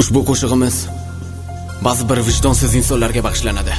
Ushbu qo'shig'imiz ba'zi bir vijdonsiz insonlarga bag'ishlanadi.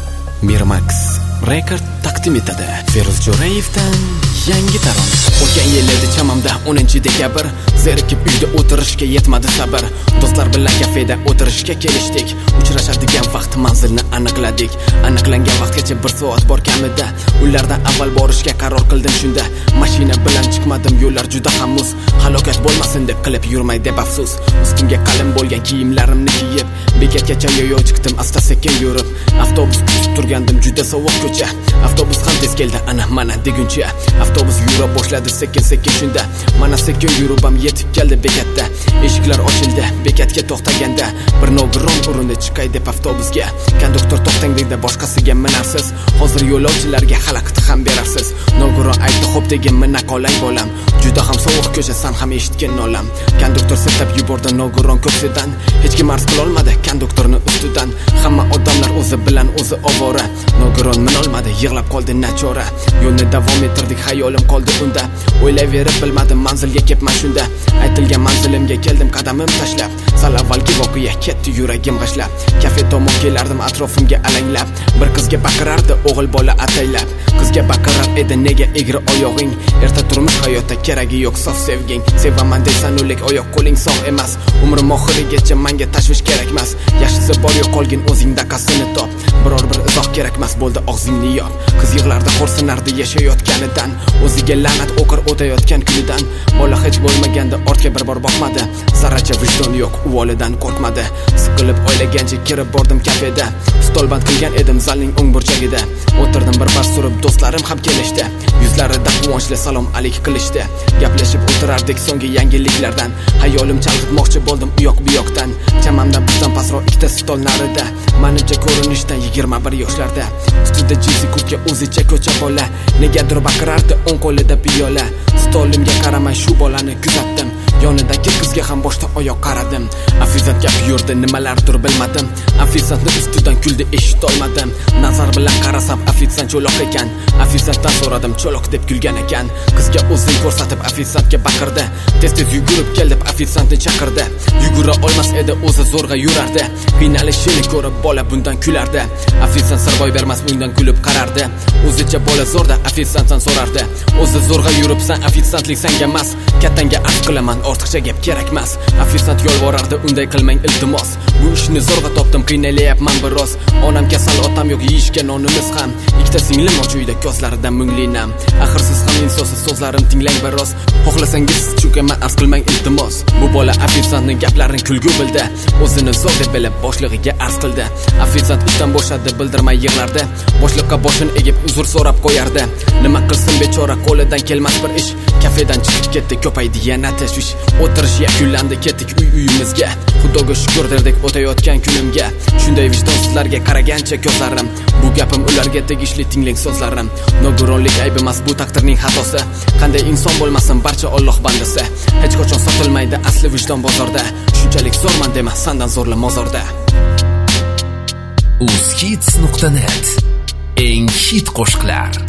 Mirmax Record taqdim etadi. Feruz Jo'rayevdan yangi tarona. O'tgan yil edi chamamda 10-dekabr, zerikib uyda o'tirishga yetmadi sabr. Do'stlar bilan kafeda o'tirishga kelishdik. Uchrashadigan vaqt manzilni aniqladik. Aniqlangan vaqtgacha 1 soat bor kamida. Ulardan avval borishga qaror qildim shunda. Mashina bilan chiqmadim, yo'llar juda ham muz. Halokat bo'lmasin deb qilib yurmay deb afsus. Ustimga qalin bo'lgan kiyimlarimni kiyib, bekatgacha yo'l chiqdim asta sekin yurib. Avtobus kutib turgandim, juda sovuq ko'cha. Avtobus ham tez keldi, ana mana deguncha. Avtobus yura boshladi sekin-sekin shunda. Mana sekin yurib ham yetib keldi bekatda. Eshiklar ochildi, bekatga to'xtaganda bir nogiron urindi chiqay deb avtobusga. Konduktor to'xtang dedi, boshqasiga minarsiz. Hozir yo'lovchilarga xalaqit ham berasiz. Nogiron aytdi, xo'p degin mina qolay bolam. Juda ham sovuq ko'cha, san ham eshitgan nolam. Konduktor siltab yubordi nogiron kursidan. Hech kim arz qila olmadi konduktorni ustidan. Hamma odamlar o'zi bilan o'zi ovora. Nogiron minolmadi, yig'lab qoldi nachora. Yo'lni davom ettirdik, hayolim qoldi unda. O'ylayverib bilmadim manzilga kelman shunda. Aytilgan manzilimga keldim qadamim tashlab. Sal avvalgi voqea ketdi yuragim g'ashlab. Kafe tomon kelardim atrofimga alanglab. Bir qizga baqirardi o'g'il bola ataylab. Qizga baqirar edi nega egri oyog'ing. Erta turmush hayotda keragi yo'q sof sevging. Sevaman desan o'lik oyoq qo'ling sog' emas. Umrim oxirigacha menga tashvish kerak emas. Yaxshisi bor yo'q qolgin o'zingda qasini top. Biror bir izoh kerak emas bo'ldi og'zingni yop. Qiz yig'lardi xo'rsinardi yashayotganidan. O'ziga la'nat o'qir o'tayotgan kunidan. Bola hech bo'lmaganda ortga bir bor boqmadi. Zarracha vijdon yo'q, uvolidan qo'rqmadi. Siqilib o'ylagancha kirib bordim kafeda. Stolband qilgan edim zalning o'ng burchagida. O'tirdim bir pas surib, do'stlarim ham kelishdi. Yuzlarida quvonchli salom alik qilishdi. Gaplashib o'tirardik so'nggi yangiliklardan. Hayolim chalg'itmoqchi bo'ldim u yoq bu yoqdan. Chamamdan bizdan pastroq ikkita stol narida. Menimcha ko'rinishdan 21 yoshlarda. Ustida jinsi kurtka o'zicha ko'cha bola. Negadir baqirardi o'ng qo'lida piyola. Stolimga qaramay shu bolani kuzatdim. Yonidagi qizga ham boshda oyoq qaradim. Afizat gap yurdi, nimalardir bilmadim. Afizatni ustidan kuldi, eshitolmadim. Nazar bilan qarasam afizat cho'loq ekan. Afizatdan so'radim, cho'loq deb kulgan ekan. Qizga o'zini ko'rsatib afizatga baqirdi. Tez-tez yugurib kelib afizatni chaqirdi. Yugura olmas edi, o'zi zo'rg'a yurardi. Qiynalishini ko'rib bola bundan kulardi. Afizat sirboy bermas bundan kulib qarardi. O'zicha bola zo'rda afizatdan so'rardi. O'zi zo'rg'a yuribsan, afizatlik senga emas. Kattanga arz qilaman, ortiqcha gap kerak emas. Afizat yolvorardi, unday qilmang iltimos. Bu ishni zo'rg'a topdim, qiynalayapman biroz. Onam kasal, otam yo'q, yeyishga nonimiz ham. Ikkita singlim och uyda, ko'zlaridan munglinam. Axir siz ham insonsiz, so'zlarim tinglang biroz. Xohlasangiz cho'kaman, arz qilmang iltimos. Bu bola afizatning gaplarini kulgu bildi. O'zini zo'r deb bilib boshlig'iga arz qildi. Afizat ishdan bo'shadi, bildirmay yig'lardi. Boshliqqa boshini egib uzr so'rab qo'yardi. Nima qilsin bechora, qo'lidan kelmas bir ish. Kafedan chiqib ketdi, ko'paydi yana tashvish. O'tirish yakunlandi, ketdik uyimizga. Xudoga shukr derdik o'tayotgan kunimga. Shunday vijdonsizlarga qaragancha ko'zlarim. Bu gapim ularga tegishli, tinglang so'zlarim. Nogironlik aybi emas, bu taqdirning xatosi. Qanday inson bo'lmasin, barcha Alloh bandasi. Hech qachon sotilmaydi asli vijdon bozorda. Shunchalik zo'rman dema, sandan zo'rla mozorda. uzhits.net eng hit qo'shiqlar.